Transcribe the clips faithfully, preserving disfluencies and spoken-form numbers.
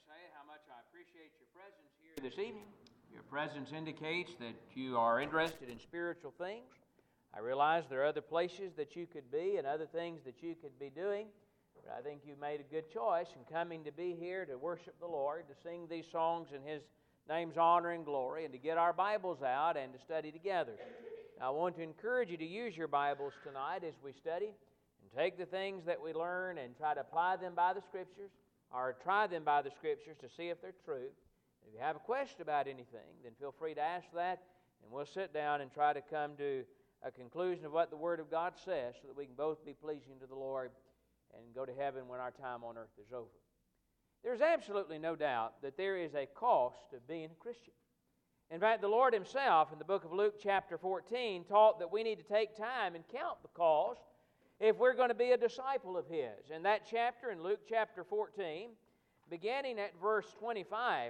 say how much I appreciate your presence here this evening. Your presence indicates that you are interested in spiritual things. I realize there are other places that you could be and other things that you could be doing, but I think you made a good choice in coming to be here to worship the Lord, to sing these songs in His name's honor and glory, and to get our Bibles out and to study together. Now, I want to encourage you to use your Bibles tonight as we study and take the things that we learn and try to apply them by the Scriptures, or try them by the Scriptures to see if they're true. If you have a question about anything, then feel free to ask that, and we'll sit down and try to come to a conclusion of what the Word of God says so that we can both be pleasing to the Lord and go to heaven when our time on earth is over. There's absolutely no doubt that there is a cost of being a Christian. In fact, the Lord Himself in the book of Luke chapter fourteen taught that we need to take time and count the cost if we're going to be a disciple of His. In that chapter, in Luke chapter fourteen, beginning at verse twenty-five,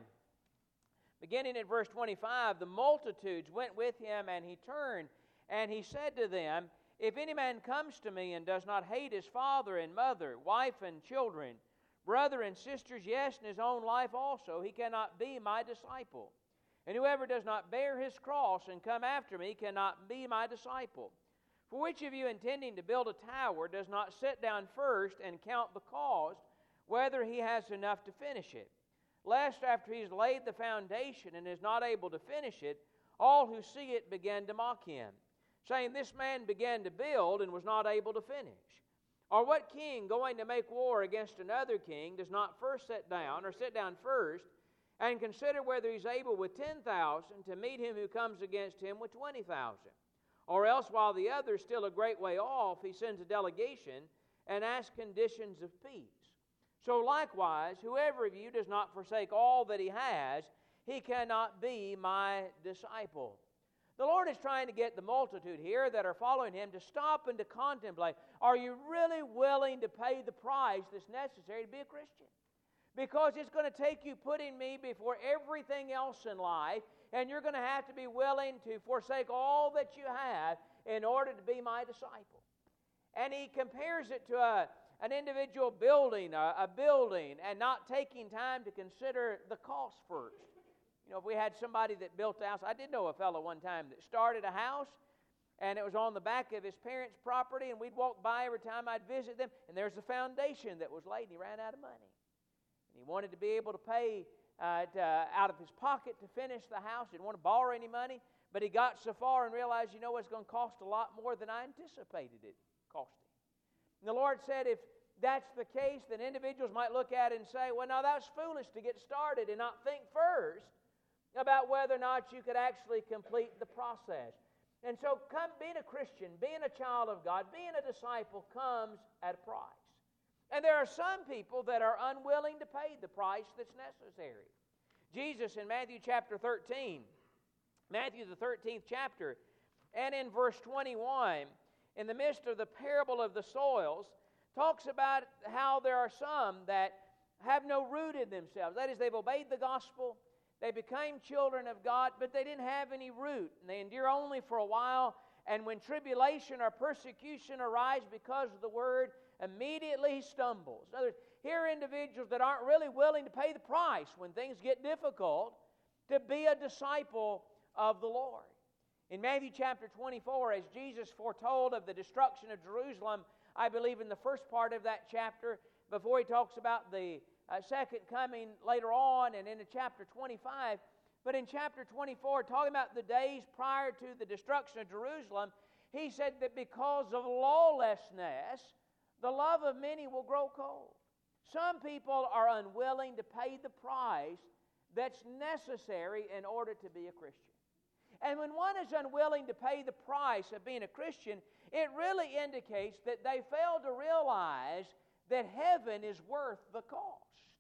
beginning at verse twenty-five, the multitudes went with Him, and He turned, and He said to them, "If any man comes to me and does not hate his father and mother, wife and children, brother and sisters, yes, and his own life also, he cannot be my disciple. And whoever does not bear his cross and come after me cannot be my disciple. For which of you, intending to build a tower, does not sit down first and count the cost, whether he has enough to finish it? Lest after he has laid the foundation and is not able to finish it, all who see it begin to mock him, saying, This man began to build and was not able to finish. Or what king, going to make war against another king, does not first sit down, or sit down first, and consider whether he's able with ten thousand to meet him who comes against him with twenty thousand? Or else, while the other is still a great way off, he sends a delegation and asks conditions of peace. So likewise, whoever of you does not forsake all that he has, he cannot be my disciple." The Lord is trying to get the multitude here that are following Him to stop and to contemplate, are you really willing to pay the price that's necessary to be a Christian? Because it's going to take you putting me before everything else in life, and you're going to have to be willing to forsake all that you have in order to be my disciple. And He compares it to a, an individual building, a, a building, and not taking time to consider the cost first. You know, if we had somebody that built a house, I did know a fellow one time that started a house, and it was on the back of his parents' property, and we'd walk by every time I'd visit them, and there's a foundation that was laid, and he ran out of money. And he wanted to be able to pay uh, to, uh, out of his pocket to finish the house. He didn't want to borrow any money, but he got so far and realized, you know, it's going to cost a lot more than I anticipated it costing. And the Lord said, if that's the case, then individuals might look at it and say, well, no, that's foolish to get started and not think first about whether or not you could actually complete the process. And so come, being a Christian, being a child of God, being a disciple comes at a price. And there are some people that are unwilling to pay the price that's necessary. Jesus in Matthew chapter thirteen, Matthew the thirteenth chapter, and in verse twenty-one, in the midst of the parable of the soils, talks about how there are some that have no root in themselves. That is, they've obeyed the gospel, they became children of God, but they didn't have any root. And they endure only for a while. And when tribulation or persecution arise because of the word, immediately he stumbles. In other words, here are individuals that aren't really willing to pay the price when things get difficult to be a disciple of the Lord. In Matthew chapter twenty-four, as Jesus foretold of the destruction of Jerusalem, I believe in the first part of that chapter, before he talks about the Uh, second coming later on, and into chapter twenty-five. But in chapter twenty-four, talking about the days prior to the destruction of Jerusalem, he said that because of lawlessness, the love of many will grow cold. Some people are unwilling to pay the price that's necessary in order to be a Christian. And when one is unwilling to pay the price of being a Christian, it really indicates that they fail to realize that heaven is worth the cost.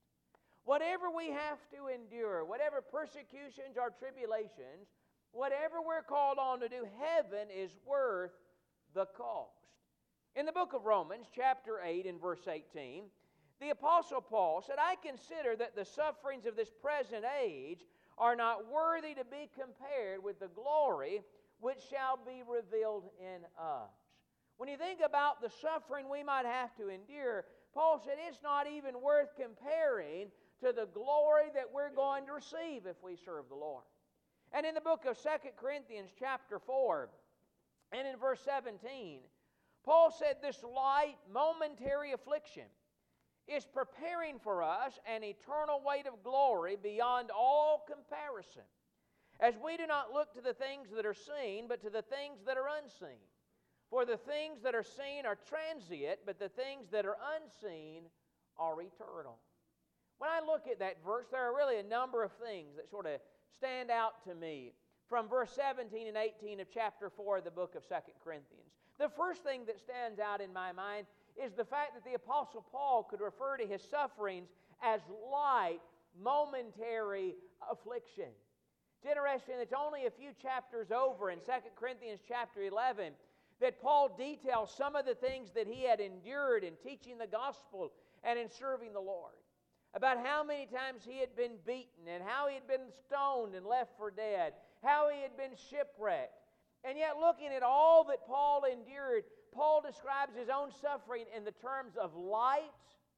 Whatever we have to endure, whatever persecutions or tribulations, whatever we're called on to do, heaven is worth the cost. In the book of Romans, chapter eight and verse eighteen, the Apostle Paul said, I consider that the sufferings of this present age are not worthy to be compared with the glory which shall be revealed in us. When you think about the suffering we might have to endure, Paul said it's not even worth comparing to the glory that we're going to receive if we serve the Lord. And in the book of Second Corinthians chapter four, and in verse seventeen, Paul said this light, momentary affliction is preparing for us an eternal weight of glory beyond all comparison, as we do not look to the things that are seen, but to the things that are unseen. For the things that are seen are transient, but the things that are unseen are eternal. When I look at that verse, there are really a number of things that sort of stand out to me from verse seventeen and eighteen of chapter four of the book of Second Corinthians. The first thing that stands out in my mind is the fact that the Apostle Paul could refer to his sufferings as light, momentary affliction. It's interesting, it's only a few chapters over in Second Corinthians chapter eleven that Paul details some of the things that he had endured in teaching the gospel and in serving the Lord. About how many times he had been beaten and how he had been stoned and left for dead, how he had been shipwrecked. And yet, looking at all that Paul endured, Paul describes his own suffering in the terms of light,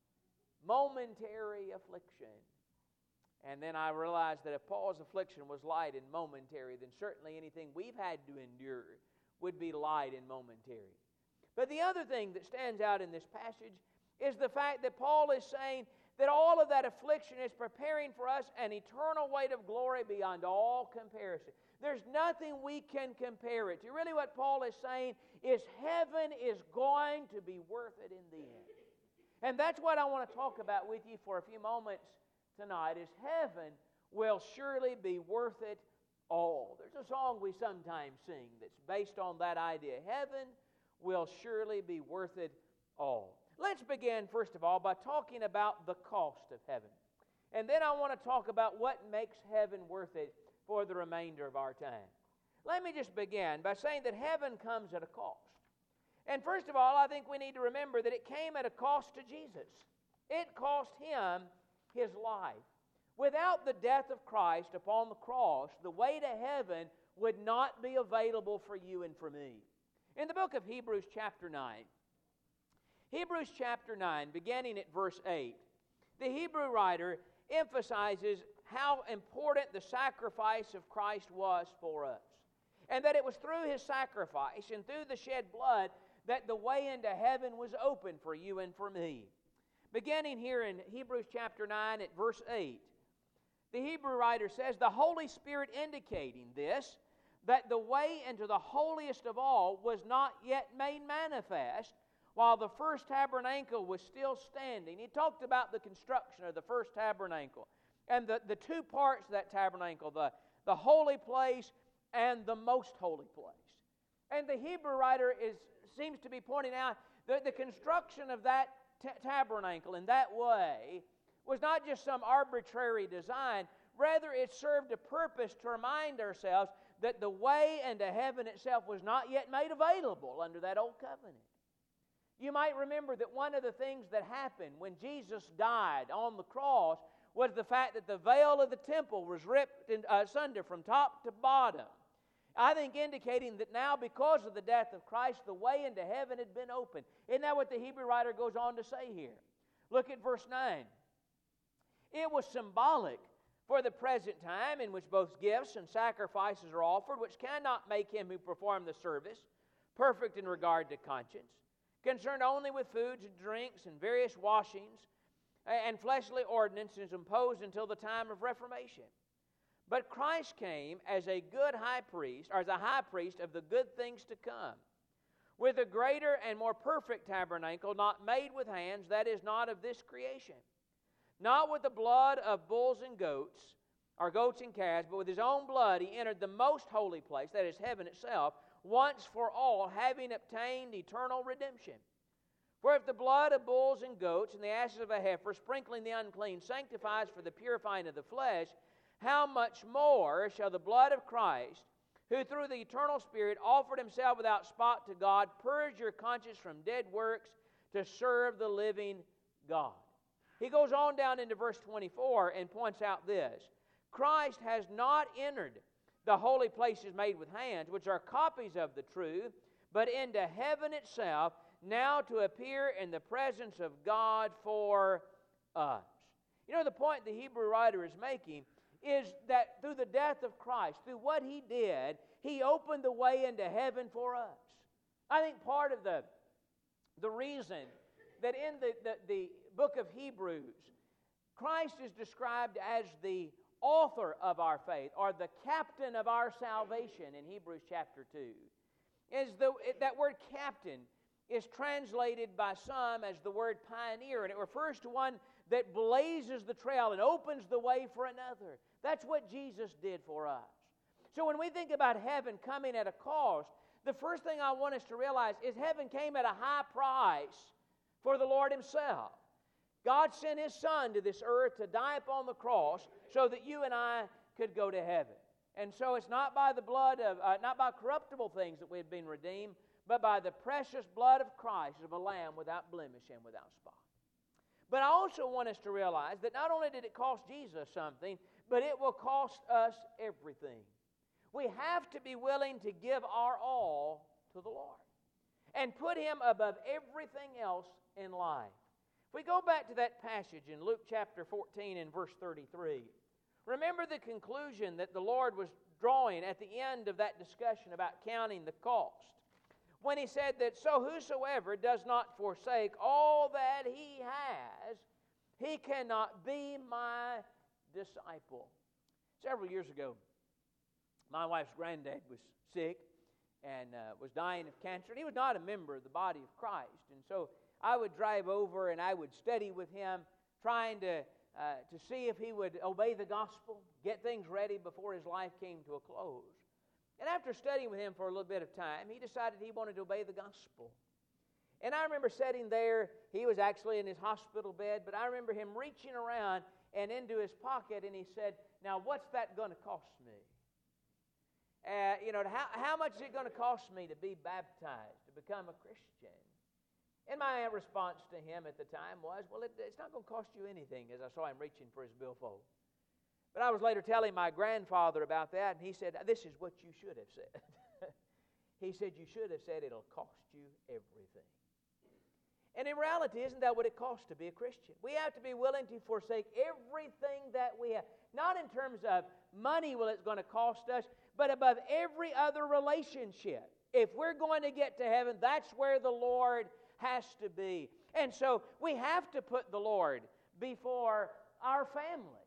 momentary affliction. And then I realized that if Paul's affliction was light and momentary, then certainly anything we've had to endure would be light and momentary. But the other thing that stands out in this passage is the fact that Paul is saying that all of that affliction is preparing for us an eternal weight of glory beyond all comparison. There's nothing we can compare it to. Really what Paul is saying is heaven is going to be worth it in the end. And that's what I want to talk about with you for a few moments tonight, is heaven will surely be worth it all. There's a song we sometimes sing that's based on that idea. Heaven will surely be worth it all. Let's begin, first of all, by talking about the cost of heaven. And then I want to talk about what makes heaven worth it for the remainder of our time. Let me just begin by saying that heaven comes at a cost. And first of all, I think we need to remember that it came at a cost to Jesus. It cost Him His life. Without the death of Christ upon the cross, the way to heaven would not be available for you and for me. In the book of Hebrews chapter nine, Hebrews chapter nine, beginning at verse eight, the Hebrew writer emphasizes how important the sacrifice of Christ was for us, and that it was through His sacrifice and through the shed blood that the way into heaven was open for you and for me. Beginning here in Hebrews chapter nine at verse eight, the Hebrew writer says, "The Holy Spirit indicating this, that the way into the holiest of all was not yet made manifest, while the first tabernacle was still standing." He talked about the construction of the first tabernacle and the, the two parts of that tabernacle, the, the holy place and the most holy place. And the Hebrew writer is seems to be pointing out that the construction of that t- tabernacle in that way was not just some arbitrary design. Rather, it served a purpose to remind ourselves that the way into heaven itself was not yet made available under that old covenant. You might remember that one of the things that happened when Jesus died on the cross was the fact that the veil of the temple was ripped in, uh, asunder from top to bottom. I think indicating that now, because of the death of Christ, the way into heaven had been opened. Isn't that what the Hebrew writer goes on to say here? Look at verse nine. It was symbolic for the present time in which both gifts and sacrifices are offered, which cannot make him who performed the service perfect in regard to conscience, concerned only with foods and drinks and various washings and fleshly ordinances imposed until the time of Reformation. But Christ came as a good high priest, or as a high priest of the good things to come, with a greater and more perfect tabernacle, not made with hands, that is, not of this creation. Not with the blood of bulls and goats, or goats and calves, but with His own blood He entered the most holy place, that is heaven itself, once for all, having obtained eternal redemption. For if the blood of bulls and goats and the ashes of a heifer, sprinkling the unclean, sanctifies for the purifying of the flesh, how much more shall the blood of Christ, who through the eternal Spirit offered Himself without spot to God, purge your conscience from dead works to serve the living God? He goes on down into verse twenty-four and points out this: Christ has not entered the holy places made with hands, which are copies of the true, but into heaven itself, now to appear in the presence of God for us. You know, the point the Hebrew writer is making is that through the death of Christ, through what He did, He opened the way into heaven for us. I think part of the, the reason that in the, the, the book of Hebrews, Christ is described as the author of our faith, or the captain of our salvation in Hebrews chapter two. Is the, that word captain is translated by some as the word pioneer, and it refers to one that blazes the trail and opens the way for another. That's what Jesus did for us. So when we think about heaven coming at a cost, the first thing I want us to realize is heaven came at a high price for the Lord Himself. God sent His Son to this earth to die upon the cross so that you and I could go to heaven. And so it's not by the blood of, uh, not by corruptible things that we've been redeemed, but by the precious blood of Christ, of a lamb without blemish and without spot. But I also want us to realize that not only did it cost Jesus something, but it will cost us everything. We have to be willing to give our all to the Lord and put Him above everything else in life. If we go back to that passage in Luke chapter fourteen and verse thirty-three, remember the conclusion that the Lord was drawing at the end of that discussion about counting the cost, when He said that, so whosoever does not forsake all that he has, he cannot be my disciple. Several years ago, my wife's granddad was sick and uh, was dying of cancer. And he was not a member of the body of Christ. And so I would drive over and I would study with him, trying to, uh, to see if he would obey the gospel, get things ready before his life came to a close. And after studying with him for a little bit of time, he decided he wanted to obey the gospel. And I remember sitting there. He was actually in his hospital bed, but I remember him reaching around and into his pocket, and he said, now what's that going to cost me? Uh, you know, how, how much is it going to cost me to be baptized, to become a Christian? And my response to him at the time was, well, it, it's not going to cost you anything, as I saw him reaching for his billfold. But I was later telling my grandfather about that, and he said, this is what you should have said. He said, you should have said it'll cost you everything. And in reality, isn't that what it costs to be a Christian? We have to be willing to forsake everything that we have. Not in terms of money will it's going to cost us, but above every other relationship. If we're going to get to heaven, that's where the Lord has to be. And so we have to put the Lord before our family.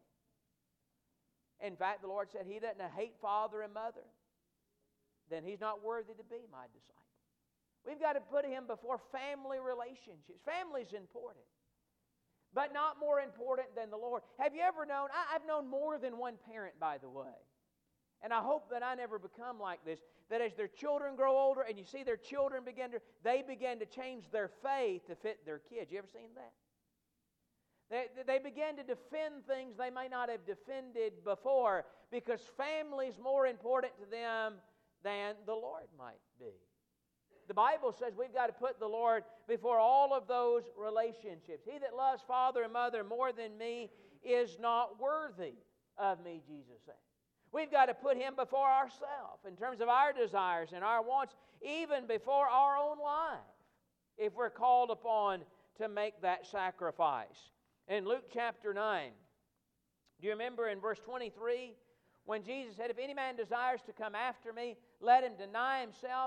In fact, the Lord said, he doesn't hate father and mother, then he's not worthy to be my disciple. We've got to put him before family relationships. Family's important, but not more important than the Lord. Have you ever known, I, I've known more than one parent, by the way, and I hope that I never become like this, that as their children grow older and you see their children begin to, they begin to change their faith to fit their kids. You ever seen that? They, they begin to defend things they may not have defended before because family's more important to them than the Lord might be. The Bible says we've got to put the Lord before all of those relationships. He that loves father and mother more than me is not worthy of me, Jesus said. We've got to put Him before ourselves in terms of our desires and our wants, even before our own life, if we're called upon to make that sacrifice. In Luke chapter nine, do you remember in verse twenty-three when Jesus said, if any man desires to come after me, let him deny himself